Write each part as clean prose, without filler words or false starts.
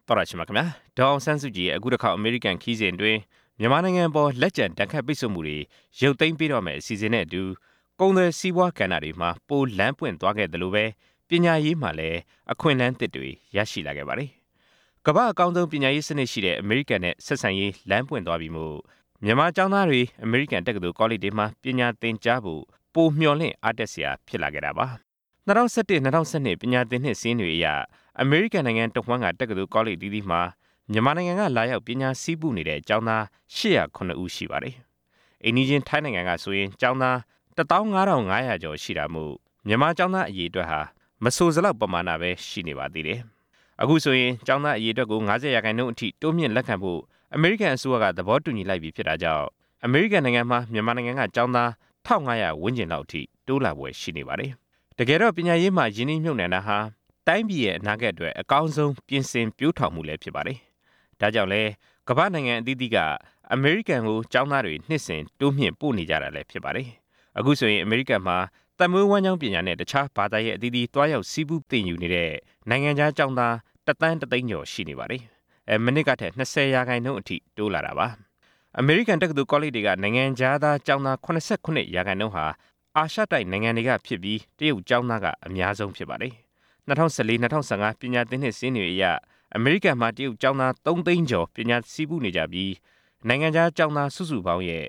တော်ရရှိမှာခင်ဗျာဒေါအောင်ဆန်းစုကြည်အခုတစ်ခါအမေရိကန်ခီးစဉ်တွင်မြန်မာနိုင်ငံပေါ်လက်ကျန်တန်ခတ်ပိတ်ဆို့မှုတွေရုပ်သိမ်းပေးတော့မယ်အစီအစဉ်နဲ့အတူကုန်သွယ်စီးပွားကဏ္ဍတွေမှာပိုလမ်းပွင့်သွားခဲ့တယ်လို့ပဲပညာရေးမှာလည်းအခွင့်အလမ်းသစ်တွေရရှိလာခဲ့ပါတယ်ကမ္ဘာအကောင်းဆုံးပညာရေးစနစ်ရှိတဲ့အမေရိကန်နဲ့ဆက်ဆံရေးလမ်းပွင့်သွားပြီမို့မြန်မာကျောင်းသားတွေအမေရိကန်တက္ကသိုလ်ကောလိပ်တွေမှာပညာသင်ကြားဖို့ပိုမျှော်လင့်အားတက်စရာဖြစ်လာခဲ့တာပါ2011-2012ပညာသင်နှစ်စည်းတွေအရအမေရိကန်နိုင်ငံတဝန်းကတက္ကသိုလ်ကောလိပ်သီးမှာမြန်မာနိုင်ငံကလာရောက်ပညာစည်းပူးနေတဲ့ကျောင်းသား809ဦးရှိပါတယ်။အိန္ဒိယထိုင်းနိုင်ငံကဆိုရင်ကျောင်းသား15500ကျော်ရှိတာမို့မြန်မာကျောင်းသားအရေအတွက်ဟာမဆိုစလောက်ပမာဏပဲရှိနေပါသေးတယ်။အခုဆိုရင်ကျောင်းသားအရေအတွက်ကို90%အထိတိုးမြင့်လက်ခံဖို့အမေရိကန်အစိုးရကသဘောတူညီလိုက်ပြီဖြစ်တာကြောင့်အမေရိကန်နိုင်ငံမှာမြန်မာနိုင်ငံကကျောင်းသား1500ဝန်းကျင်လောက်အထိတိုးလာပွဲရှိနေပါတယ်။တကယ်တော့ပညာရေးမှာယင်းနှိမ့်မြုပ်နှံတာဟာတိုင်းပြည်ရဲ့အနာဂတ်အတွက်အကောင်းဆုံးပြင်ဆင်ပြိုးထောင်မှုလည်းဖြစ်ပါတယ်။ဒါကြောင့်လဲကမ္ဘာနိုင်ငံအသီးသီးကအမေရိကန်ကိုကျောင်းသားတွေနှစ်စဉ်တိုးမြင့်ပို့နေကြတာလည်းဖြစ်ပါတယ်။အခုဆိုရင်အမေရိကန်မှာတမွေးဝမ်းကြောင်းပညာနဲ့တခြားဘာသာရေးအသီးသီးတွားရောက်စီးပူးသင်ယူနေတဲ့နိုင်ငံခြားကျောင်းသား1,300,000ကျော်ရှိနေပါတယ်။မနစ်ကထက်20%အထိတိုးလာတာပါ။အမေရိကန်တက္ကသိုလ်ကောလိပ်တွေကနိုင်ငံခြားသားကျောင်းသား89%ဟာအာရှတိုက်နိုင်ငံတွေကဖြစ်ပြီးတရုတ်ကျောင်းသားကအများဆုံးဖြစ်ပါတယ်။2014-2015ပညာသင်နှစ်စည်းတွေအရအမေရိကန်မှာတရုတ်ကျောင်းသား3,000,000ကျော်ပညာစည်းပူးနေကြပြီးနိုင်ငံခြားကျောင်းသားစုစုပေါင်းရဲ့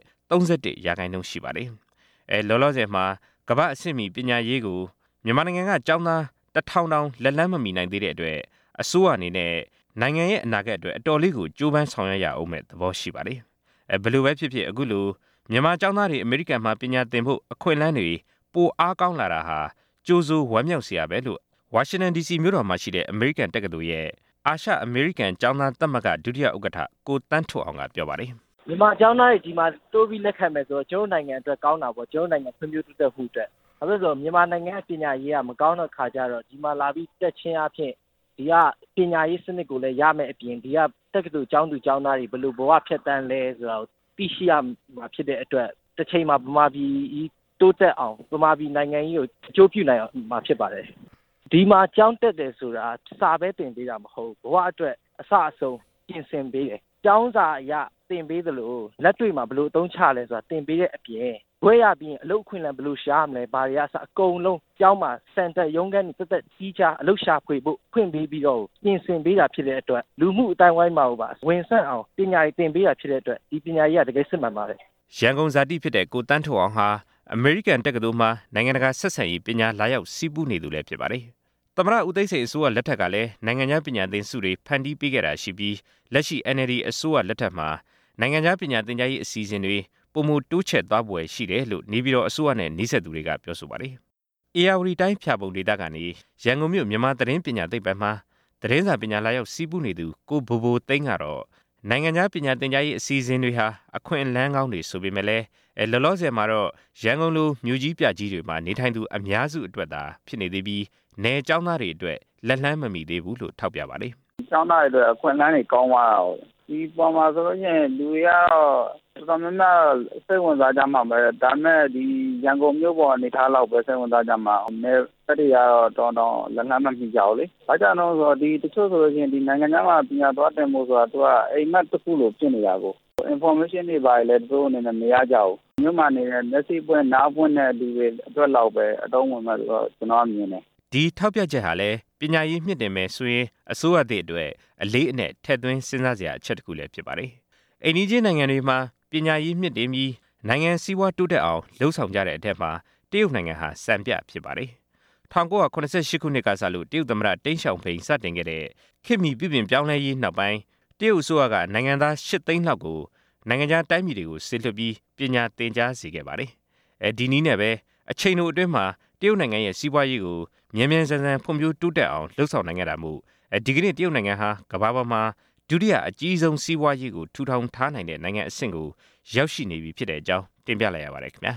31%ရှိပါတယ်။လောလောဆယ်မှာကမ္ဘာအဆင့်မီပညာရေးကိုမြန်မာနိုင်ငံကကျောင်းသား1,000 တောင်လက်လန်းမမီနိုင်သေးတဲ့အတွက်အစိုးရအနေနဲ့နိုင်ငံရဲ့အနာဂတ်အတွက်အတော်လေးကိုကြိုးပမ်းဆောင်ရွက်ရအောင်မဲ့သဘောရှိပါတယ်။ဘယ်လိုပဲဖြစ်ဖြစ်အခုလိုမြန်မာကျောင်းသားတွေအမေရိကန်မှာပညာသင်ဖို့အခွင့်အလမ်းတွေပိုအားကောင်းလာတာဟာကြိုးစိုးဝမ်းမြောက်စရာပဲလို့ဝါရှင်တန် DC မြို့တော်မှာရှိတဲ့အမေရိကန်တက္ကသိုလ်ရဲ့အာရှအမေရိကန်ကျောင်းသားသမဂ္ဂဒုတိယဥက္ကဋ္ဌကိုတန်းထွဋ်အောင်ကပြောပါတယ်။မြန်မာကျောင်းသားတွေဒီမှာတိုးပြီးလက်ခံမယ်ဆိုတော့ကျိုးနိုင်ငံအတွက်ကောင်းတာပေါ့ကျိုးနိုင်ငံဖွံ့ဖြိုးတိုးတက်မှုအတွက်။ဘာလို့လဲဆိုတော့မြန်မာနိုင်ငံပညာရေးကမကောင်းတဲ့ခါကျတော့ဒီမှာလာပြီးတက်ချင်းအဖြစ်ဒီကပညာရေးစနစ်ကိုလည်းရမယ်အပြင်ဒီကတက္ကသိုလ်ကျောင်းသူကျောင်းသားတွေဘယ်လိုဘဝဖြတ်တန်းလဲဆိုတာကိုသိရှိရမှာဖြစ်တဲ့အတွက်တစ်ချိန်မှာဗမာပြည်တိုးတက်အောင်ဗမာပြည်နိုင်ငံကြီးကိုအကျိုးပြုနိုင်အောင်မှာဖြစ်ပါတယ်။ဒီမှာကျောင်းတက်တယ်ဆိုတာစာပဲသင်ပေးတာမဟုတ်ဘဝအတွက်အစအဆုံးပြင်ဆင်ပေးတယ်။ကျောင်းစာအရသင်ပေးသလိုလက်တွေ့မှာဘယ်လိုအသုံးချလဲဆိုတာသင်ပေးတဲ့အပြင်ဘွဲရပြီးရင်အလုပ်ခွင့်လည်းဘယ်လိုရှာရမလဲဘာတွေအကုန်လုံးကျောင်းမှာစင်တာရုံးခန်းတက်ကြီးချအလုပ်ရှာဖွေဖို့ခွင့်ပေးပြီးတော့ပြင်ဆင်ပေးတာဖြစ်တဲ့အတွက်လူမှုအတိုင်းဝိုင်းမှာပါဝင်ဆန့်အောင်ပညာရေးသင်ပေးတာဖြစ်တဲ့အတွက်ဒီပညာရေးကတကယ်စစ်မှန်ပါတယ်။ရန်ကုန်ဇာတိဖြစ်တဲ့ကိုတန်းထွဋ်အောင်ဟာအမေရိကန်တက္ကသိုလ်မှာနိုင်ငံတကာဆက်ဆံရေးပညာလာရောက်စီးပူးနေသူလည်းဖြစ်ပါတယ်။သမ္မတဦးသိန်းစိန်အစိုးရလက်ထက်ကလည်းနိုင်ငံခြားပညာသင်ဆုတွေဖန်တီးပေးခဲ့တာရှိပြီးလက်ရှိ NLD အစိုးရလက်ထက်မှာနိုင်ငံခြားပညာသင်ကြားရေးအစီအစဉ်တွေပုံမတိုးချဲ့သွားပွဲရှိတယ်လို့နေပြည်တော်အစိုးရနဲ့နှိစက်သူတွေကပြောဆိုပါတယ်။အေရဝတီတိုင်းဖြာပုံဒေသကနေရန်ကုန်မြို့မြန်မာသတင်းပညာသိပ္ပံမှာသတင်းစာပညာလာရောက်စီးပူးနေသူကိုဘိုဘိုသိန်းကတော့နိုင်ငံခြားပညာသင်ကြားရေးအစီအစဉ်တွေဟာအခွင့်အလမ်းကောင်းတွေဆိုပေမဲ့လည်းလောလောဆယ်မှာတော့ရန်ကုန်လိုမြို့ကြီးပြကြီးတွေမှာနေထိုင်သူအများစုအတွက်သာဖြစ်နေသေးပြီးနယ်ကျောင်းသားတွေအတွက်လက်လှမ်းမမီသေးဘူးလို့ထောက်ပြပါတယ်။ကျောင်းသားတွေအတွက်အခွင့်အလမ်းတွေကောင်းသွားတာ။ဒီပေါ်မှာဆိုလို့ရှိရင်လူတွေကတော့တော်တော်များများစိတ်ဝင်စားကြမှာပဲဒါပေမဲ့ဒီရန်ကုန်မြို့ပေါ်အနေထားလောက်ပဲစိတ်ဝင်စားကြမှာနယ်ဖက်တွေကတော့တော်လက်လှမ်းမမီကြဘူးလေ။ဘာကြောင့်လဲဆိုတော့ဒီတချို့ဆိုလို့ရှိရင်ဒီနိုင်ငံခြားမှာပညာသွားတင်ဖို့ဆိုတာသူကအိမ်မက်တစ်ခုလိုဖြစ်နေတာကိုinformation တွေပါလေသူတို့အနေနဲ့မရကြဘူး။မြို့မှာနေတဲ့လက်ရှိပွင့်နားပွင့်တဲ့လူတွေအတွက်လောက်ပဲအတုံးဝင်မဲ့ဆိုတော့ကျွန်တော်မြင်တယ်ဒီထောက်ပြချက်ဟာလည်းပညာရေးမြင့်တင်မယ်ဆိုရင်အစိုးရသည့်အတွက်အလေးအနက်ထည့်သွင်းစဉ်းစားစရာအချက်တစ်ခုလည်းဖြစ်ပါတယ်။အိန္ဒိယနိုင်ငံတွေမှာပညာရေးမြင့်တင်ပြီးနိုင်ငံစီးပွားတိုးတက်အောင်လှုံ့ဆော်ကြတဲ့အထက်မှာတရုတ်နိုင်ငံဟာစံပြဖြစ်ပါတယ်။1988ခုနှစ်ကစလို့တရုတ်သမ္မတတိန့်ရှောင်ဖိန်စတင်ခဲ့တဲ့ခေတ်မီပြုပြင်ပြောင်းလဲရေးနောက်ပိုင်းတရုတ်အစိုးရကနိုင်ငံသား8 သိန်းလောက်ကိုနိုင်ငံခြားတိုင်းပြည်တွေကိုဆေလွှတ်ပြီးပညာသင်ကြားစေခဲ့ပါတယ်။ဒီနည်းနဲ့ပဲအချိန်တိုအတွင်းမှာတရုတ်နိုင်ငံရဲ့စီးပွားရေးကိုမြန်မြန်ဆန်ဆန်ဖွံ့ဖြိုးတိုးတက်အောင်လှုံ့ဆော်နိုင်ခဲ့တာမို့ဒီကနေ့တရုတ်နိုင်ငံဟာကမ္ဘာပေါ်မှာဒုတိယအကြီးဆုံးစီးပွားရေးကိုထူထောင်ထားနိုင်တဲ့နိုင်ငံအဆင့်ကိုရောက်ရှိနေပြီဖြစ်တဲ့အကြောင်းတင်ပြလိုက်ရပါတယ်ခင်ဗျာ